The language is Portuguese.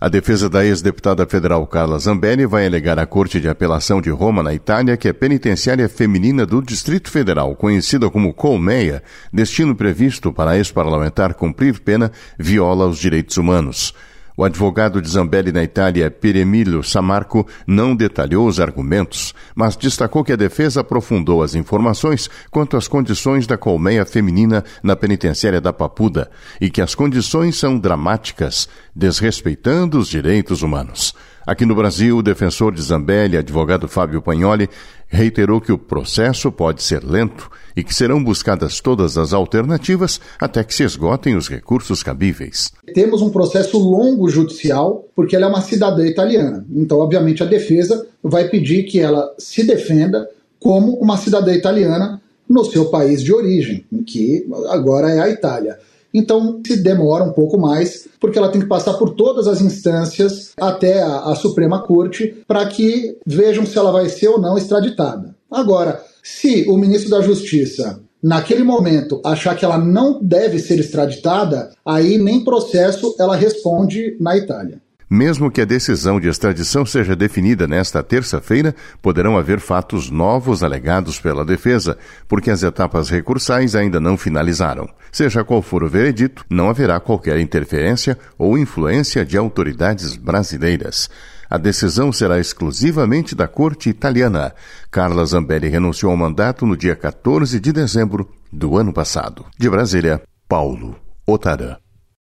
A defesa da ex-deputada federal Carla Zambelli vai alegar à Corte de Apelação de Roma, na Itália, que a penitenciária feminina do Distrito Federal, conhecida como Colmeia, destino previsto para a ex-parlamentar cumprir pena, viola os direitos humanos. O advogado de Zambelli na Itália, Pieremilio Sammarco, não detalhou os argumentos, mas destacou que a defesa aprofundou as informações quanto às condições da colmeia feminina na penitenciária da Papuda e que as condições são dramáticas, desrespeitando os direitos humanos. Aqui no Brasil, o defensor de Zambelli, advogado Fábio Pagnoli, reiterou que o processo pode ser lento e que serão buscadas todas as alternativas até que se esgotem os recursos cabíveis. Temos um processo longo judicial, porque ela é uma cidadã italiana. Então, obviamente, a defesa vai pedir que ela se defenda como uma cidadã italiana no seu país de origem, que agora é a Itália. Então, se demora um pouco mais, porque ela tem que passar por todas as instâncias até a Suprema Corte para que vejam se ela vai ser ou não extraditada. Agora, se o ministro da Justiça, naquele momento, achar que ela não deve ser extraditada, aí nem processo ela responde na Itália. Mesmo que a decisão de extradição seja definida nesta terça-feira, poderão haver fatos novos alegados pela defesa, porque as etapas recursais ainda não finalizaram. Seja qual for o veredito, não haverá qualquer interferência ou influência de autoridades brasileiras. A decisão será exclusivamente da Corte italiana. Carla Zambelli renunciou ao mandato no dia 14 de dezembro do ano passado. De Brasília, Paulo Otarã.